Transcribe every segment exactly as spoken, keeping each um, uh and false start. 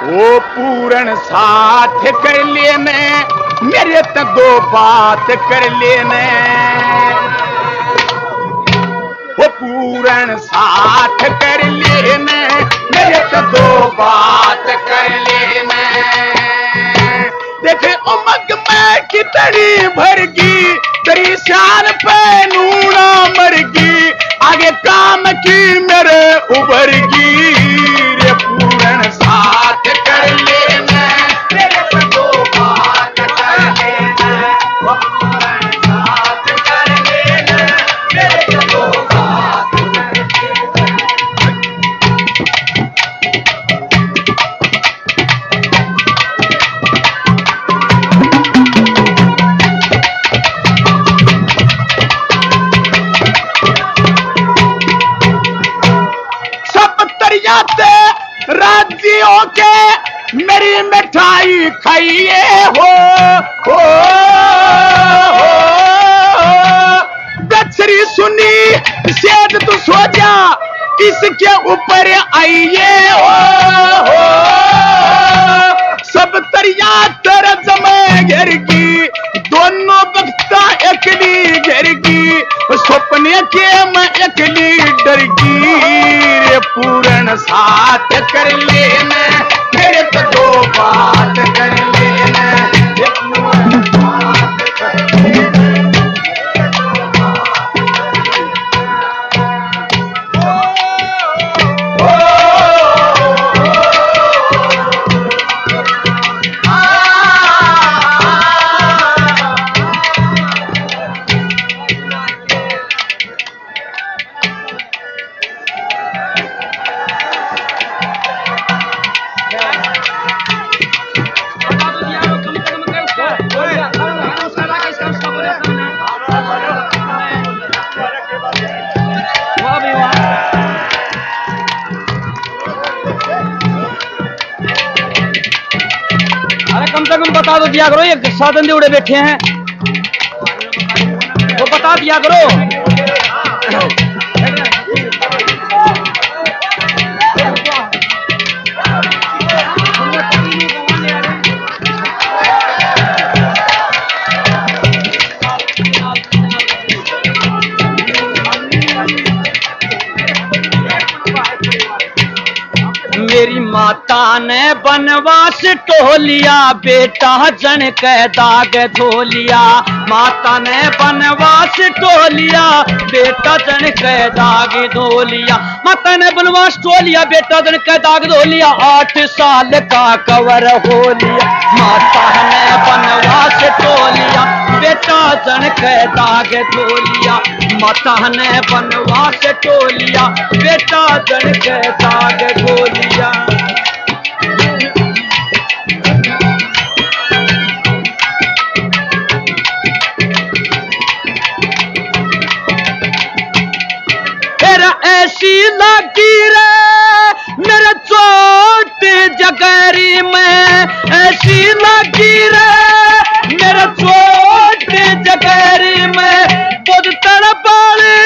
वो पूरन साथ कर लेने मेरे तो दो बात कर लेने, वो पूरन साथ कर लेने मेरे तो दो बात कर लेने। देखे उमग में कितनी भरगी तेरी शान पे नूना मरगी, आगे काम की मेरे उभरगी। रे पूरन साथ कर लेना मेरे तो दो बात कर लेना, वो पूरन साथ कर लेना मेरे तो दो बात कर लेना। जाते राज्यों के मेरी मिठाई खाइए हो, हो, हो। दक्षरी सुनी सेठ तू सो जा इसके ऊपर आइए हो, हो। सब तरिया तेरा जमे घेर की दोनों बख्ता एकली घेर की, सपने के मैं एकली डर की। रे पूरन साथ कर लेना मेरे तो दो बात कर लेना, रे पूरन साथ कर लेना। बता दो दिया करो, ये साधन उड़े बैठे हैं तो बता दिया करो। मेरी माता ने बनवास टोलिया बेटा जन के दाग धोलिया, माता ने बनवास टोलिया बेटा जन के दाग धोलिया, माता ने बनवास टोलिया बेटा जन के दाग धोलिया, आठ साल का कवर हो लिया। माता ने बनवास टोलिया बेटा जन के दाग धोलिया, माता ने बनवास टोलिया बेटा जन के दाग धोलिया। तेरा ऐसी लगी रे मेरे चोट जगरी में, ऐसी लगी रे मेरे चोट जगरी में, बुध तड़पाले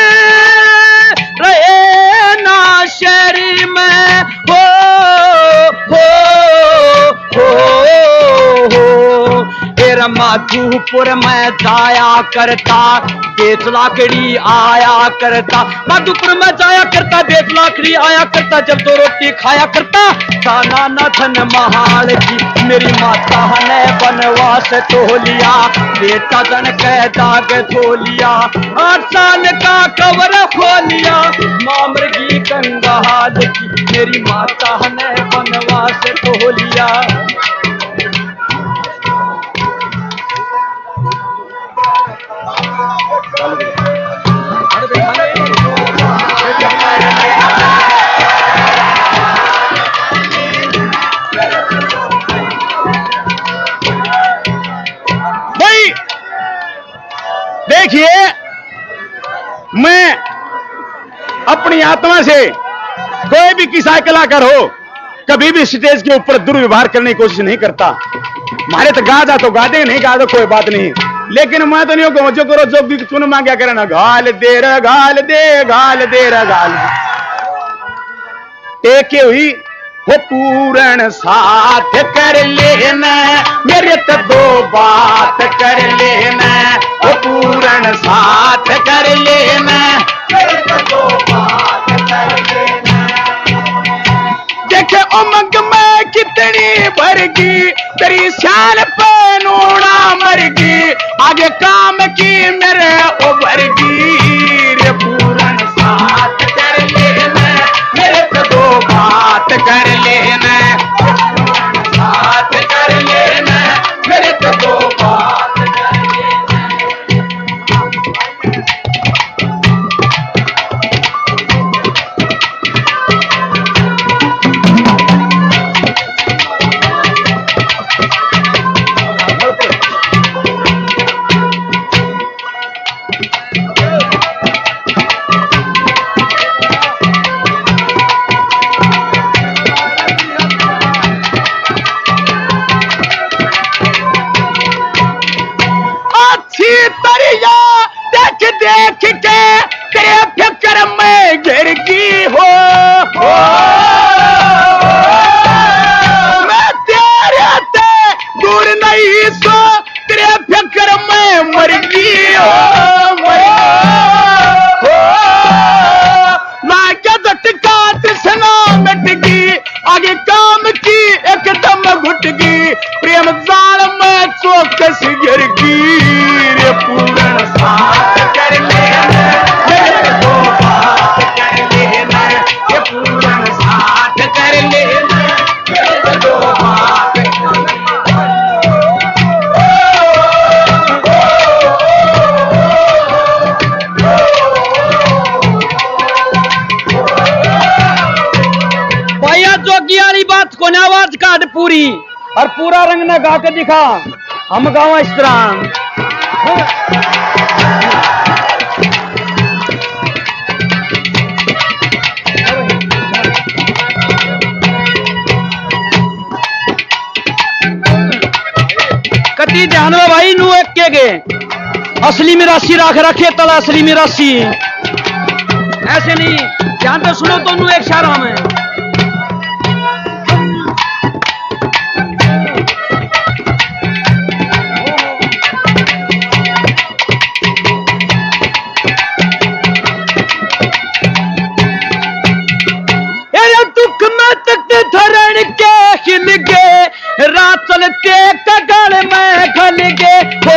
रहे ना शहरी में। हो हो हो हो तेरा माधुपुर में जाया करता बेच लाकड़ी आया करता, माधुपुर में जाया करता बेच लाकड़ी आया करता, जब दो रोटी खाया करता खाना न धन महाल की। मेरी माता ने बनवास टोलिया बेटा जन के दाग धोलिया, आठ साल का कवर खोलिया मामरगी कंगाल की। मेरी माता ने बनवास टोलिया। भाई देखिए, मैं अपनी आत्मा से कोई भी किसा कलाकार हो कभी भी स्टेज के ऊपर दुर्व्यवहार करने की कोशिश नहीं करता। मारे तो गा जा तो गा दे, नहीं गा तो कोई बात नहीं, लेकिन मैं तो नहीं कहूं जो करो जो भी चुन मांगा करना, गाल दे रा गाल दे गाल दे रा गाल। एक हुई वो पूर्ण साथ कर लेना मेरे तो दो बात कर लेना वो पूर्ण साथ कर लेना मेरे तो दो बात कर लेना देखे उमंग में कितनी भरगी तेरी शान पे नूना मरगी आगे काम की मेरे उभरगी रे पूर्ण साथ कर लेना मेरे तो दो बात कर लेना साथ कर लेना मेरे तो दो बात कर लेना तरिया देख देख के तेरे फिक्र में गिर गई हो, हो मैं तेरे ते दूर नहीं सो तेरे फिक्र में मर गई हो, हो मैं क्या झटका तृष्णा मिट गई आगे काम की एकदम घुट गई प्रेम जाल में चौकस गिर गई पूर्ण साथ कर लेना मेरे दो बात कर लेना ये पूर्ण साथ कर लेना मेरे दो बात भैया जोगी वाली बात को ना आवाज काट पूरी और पूरा रंग न गा के दिखा हम गाँव इस तरह कति ध्यान में भाई नू एक के गे असली मिरासी राख रखे तला असली मिरासी ऐसे नहीं ध्यान तो सुनो तो नू एक शारा में दुख में तक धरण के खिल गे रात चलते कगड़ में खल गे हो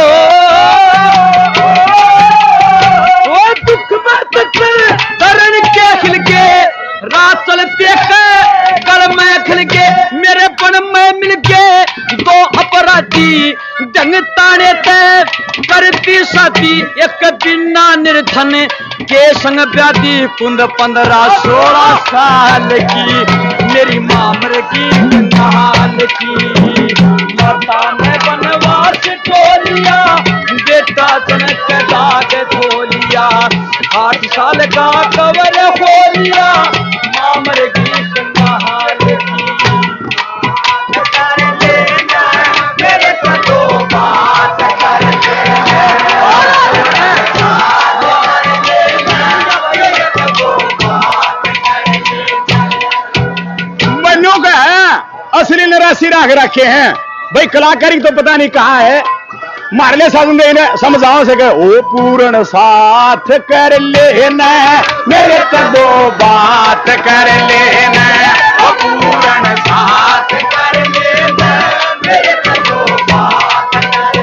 ओ दुख में तक धरण के खिल गे रात चलते कगड़ में खिल गे मेरे पन में मिल गे दो अपराधी जंग ताने ते करती साथी एक दिन निर्धन के संग ब्यादी कुंद पंद्रह सोलह साल की मेरी माँ मर की नहाल की माता ने बनवास टोलिया बेटा जनक दाग धोलिया आठ साल का कवर हो लिया माँ मर की नहाल की कर लेना मेरे को दो बात कर असली निराशी राख रखे हैं भाई कलाकारी तो पता नहीं कहाँ है मारले साधु समझाओ सके ओ पूर्ण साथ कर लेना मेरे तो दो बात कर लेना ओ पूर्ण साथ कर लेना मेरे तो दो बात कर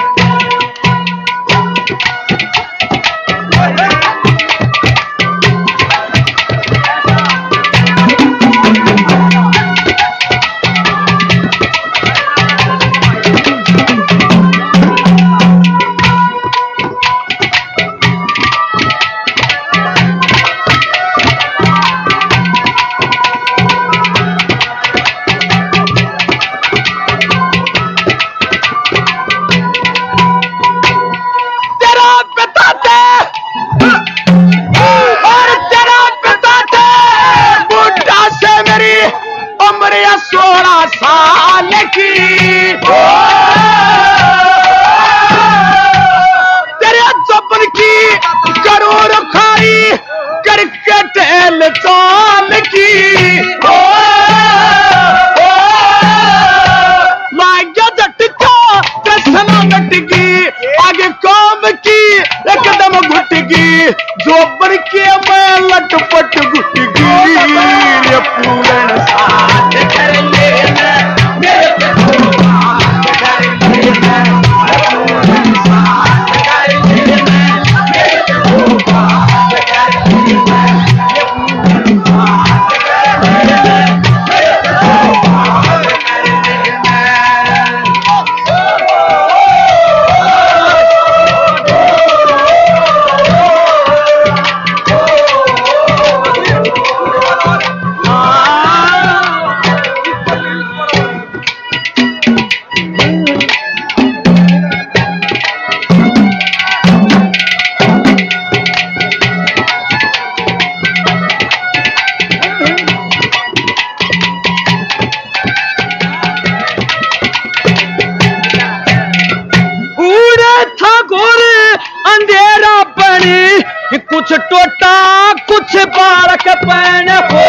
सोलह साल की तेरे जबन की करोड़ खाई करके टेल चाल की करके मैं लटपट गुट गिर पूर्ण साथ कर लेना मेरे पे तो बात कर लेना पूर्ण साथ कर लेना मेरे पे तो बात कर लेना पूर्ण साथ कर लेना मेरे पे तो बात कर लेना। कुछ टोटा कुछ बालक पैन हो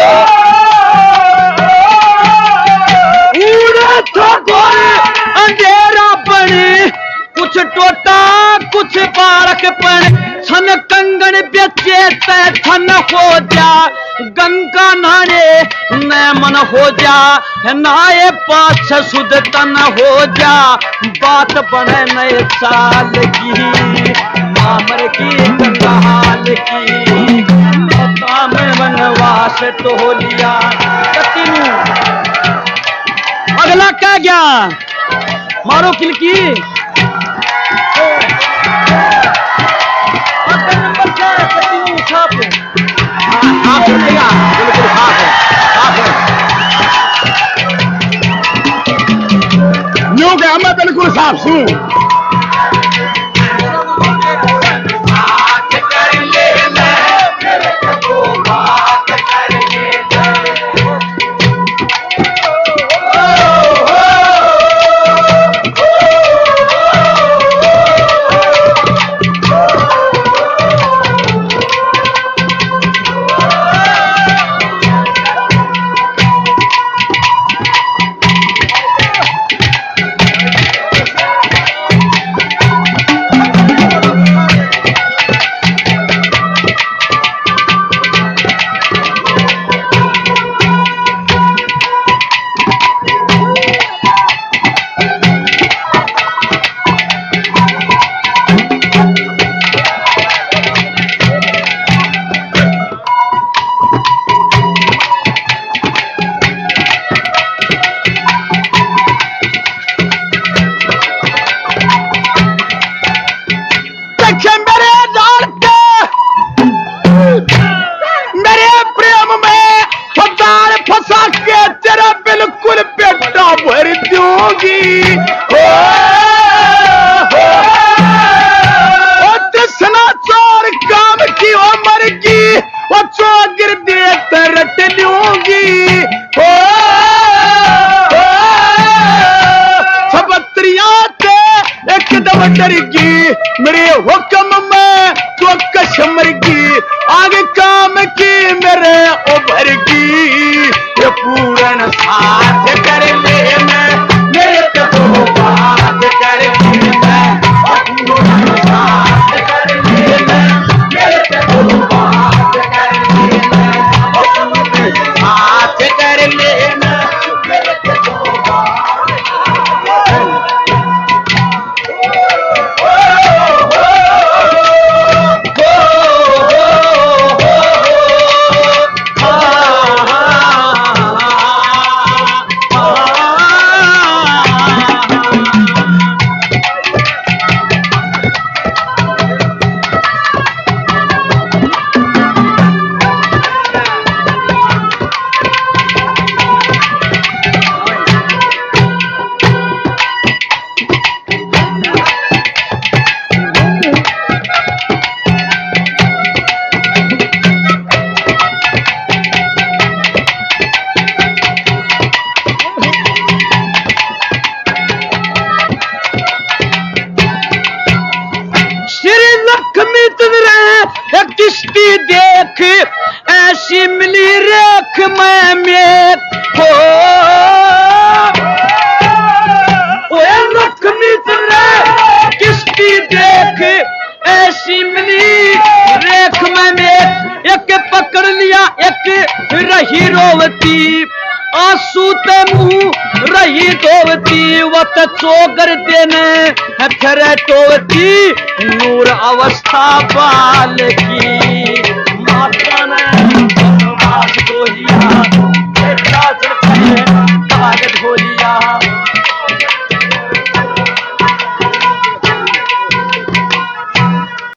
अंधेरा बने कुछ टोटा कुछ बालक पैन छन कंगन बेचे थन हो जा गंगा नारे न मन हो जा नाये पाछ सुध तन हो जा बात बने नए साल की मामर की कंगाल की काम वनवास तो हो लिया। अगला क्या गया मारो किलकी न्यू क्या मैं बिल्कुल साफ सुन मेरे हुक्म में तो कश्मर की आगे काम की मेरे उभर की ये पूर्ण साथ कर लेना मेरे तो बात कर लेना पूर्ण साथ कर लेना मेरे तो बात कर लेना साथ कर लेना मेरे तो किश्ती देख ऐसी मिली रेख मैं में हो किश्ती देख ऐसी मिली रेख मैं में रही रोवती आंसू ते मुंह रही धोवती वत चोकर देने फिर टोवती नूर अवस्था बाल की